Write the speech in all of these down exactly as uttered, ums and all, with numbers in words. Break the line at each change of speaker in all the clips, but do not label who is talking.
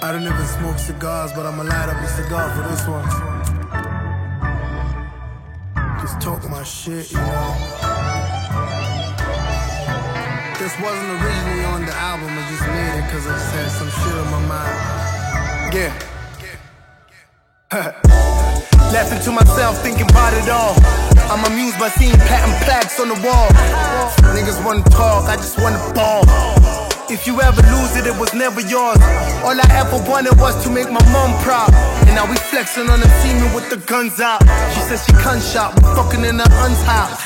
I don't even smoke cigars, but I'ma light up a cigar for this one. Just talk my shit, you know. This wasn't originally on the album, I just made it cause I just had some shit on my mind. Yeah. Laughing to myself, thinking about it all. I'm amused by seeing patent plaques on the wall. Niggas wanna talk, I just wanna ball. If you ever lose it, it was never yours. All I ever wanted was to make my mom proud. And now we flexing on them semen with the guns out. She says she can't shop, we fucking in her aunt's house.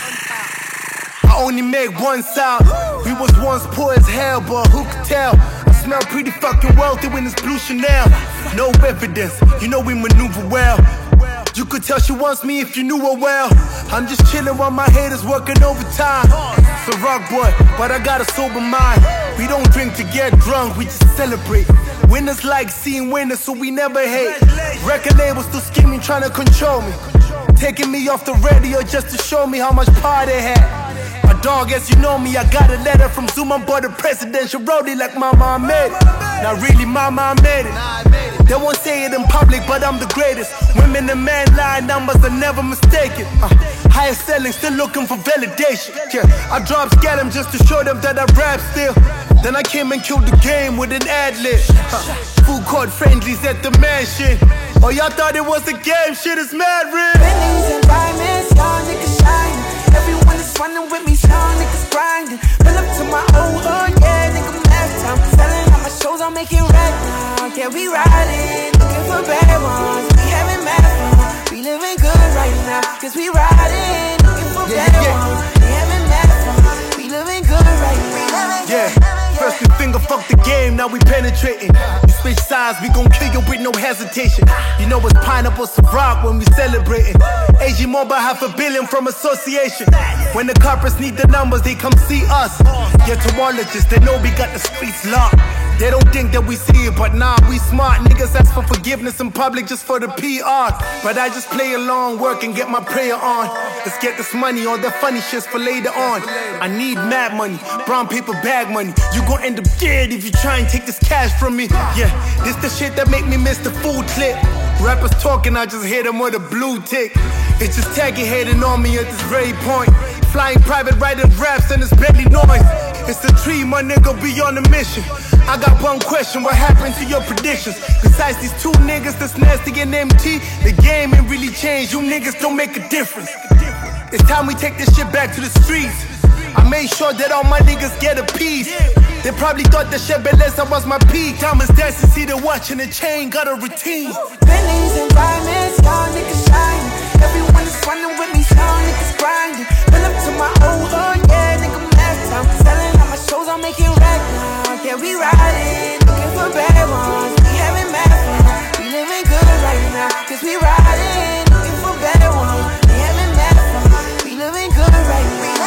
I only make one sound. We was once poor as hell, but who could tell? I smell pretty fucking wealthy when it's blue Chanel. No evidence, you know we maneuver well. You could tell she wants me if you knew her well. I'm just chilling while my haters working overtime. It's a rock boy, but I got a sober mind. We don't drink to get drunk, we just celebrate. Winners like seeing winners, so we never hate. Record labels still scheming, trying to control me. Taking me off the radio just to show me how much power they had. My dog, as you know me, I got a letter from Zuma, bought a presidential roadie like mama I made it. Not really mama I made it. They won't say it in public, but I'm the greatest. Women and men line numbers are never mistaken. uh, Higher selling, still looking for validation. Yeah, I dropped Scallum just to show them that I rap still. Then I came and killed the game with an ad-lib. uh, Food court friendlies at the mansion. Oh, y'all thought it was a game, shit is mad real.
Bentley's and diamonds, y'all niggas shining. Everyone is running with me, y'all niggas grinding. Pull up to my old hood, yeah, nigga, last time. Selling out my shows, I'm making right now. Yeah, we riding, looking for bad ones. We having mad fun, we living good right now. Cause we riding, looking for
yeah,
bad
yeah.
ones. We having mad fun, we living good right now.
Yeah, first we finger fuck the game, now we penetrating. You switch sides, we gon' kill you with no hesitation. You know it's pineapple rock when we celebrating. A G Mobile half a billion from association. When the corporates need the numbers, they come see us. Yeah, tomologists, they know we got the streets locked. They don't think that we see it, but nah, we smart. Niggas ask for forgiveness in public just for the P R. But I just play along, work and get my prayer on. Let's get this money, all the funny shits for later on. I need mad money, brown paper bag money. You gon' end up dead if you try and take this cash from me. Yeah, this the shit that make me miss the food clip. Rappers talking, I just hit them with a blue tick. It's just tagging hating on me at this very point. Flying private, writing raps and it's barely noise. It's the tree, my nigga, be on a mission. I got one question, what happened to your predictions? Besides these two niggas that's nasty and empty, the game ain't really changed, you niggas don't make a difference. It's time we take this shit back to the streets. I made sure that all my niggas get a piece. They probably thought that shit Beleza was my peak. Diamonds dancing, see the watch and the chain, got a routine.
Bentley's and diamonds, y'all niggas shining. Everyone is running with me, y'all niggas grinding. Pull up to my old hood, yeah, nigga, last time. Selling out my shows, I'm making right now. Yeah, we riding, looking for bad ones. We having mad fun, we living good right now. Cause we riding, looking for bad ones. We having mad fun, we living good right now.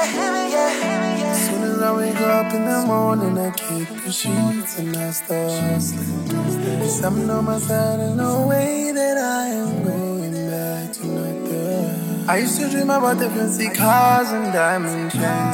As soon as I wake up in the morning, I kick the sheets and I start hustling. Something on my side, there's no way that I am going back to nothing. I used to dream about the fancy cars and diamond chains.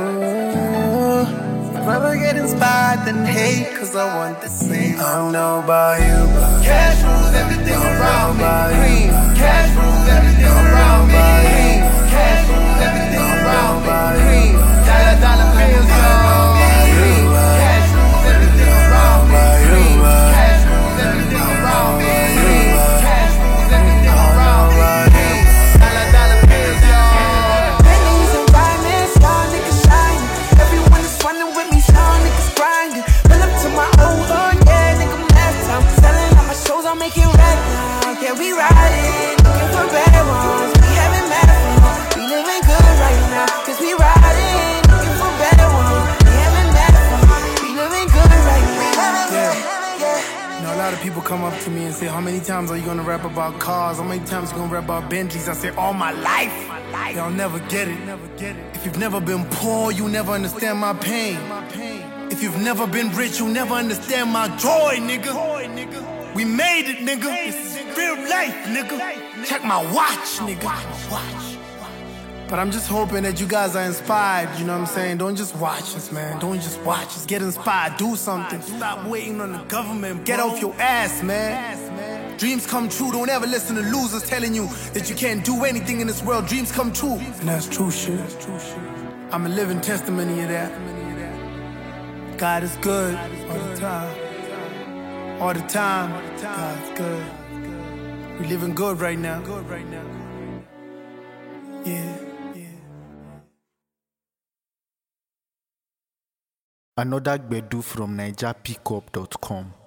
Ooh. I'd rather get inspired than hate, cause I want the same. I don't know about you, but cash rules everything around me. Cream. Cash rules everything around me. Cream. Cash rules everything around me. Cream. Dollar, dollar bills, y'all. Cash rules everything around me. Cream. Cash rules everything around me. Cream. Cash rules everything around me. Cream. Dollar, dollar bills, y'all.
Bentley's and diamonds, y'all niggas shining. Everyone is running with me, y'all niggas grinding. Pull up to my old hood, yeah, nigga, last time. Selling out my shows, I'm making right now. Yeah, we riding, looking for bad ones. We having mad fun, we living good right now. Cause we riding, looking for bad ones. We having mad fun, we living good right now.
Yeah. You know, a lot of people come up to me and say, how many times are you gonna rap about cars? How many times are you gonna rap about Bentleys? I say, all my life. Y'all never get it. If you've never been poor, you never understand my pain. If you've never been rich, you never understand my joy, nigga. We made it, nigga. This is real life, nigga. Check my watch, nigga. Watch. But I'm just hoping that you guys are inspired, you know what I'm saying? Don't just watch us, man. Don't just watch us. Get inspired. Do something. Stop waiting on the government. Get off your ass, man. Dreams come true. Don't ever listen to losers telling you that you can't do anything in this world. Dreams come true. And that's true shit. I'm a living testimony of that. God is good all the time. All the time. God's good. We living good right now. Yeah.
Another Gbedu from Niger Pickup dot com.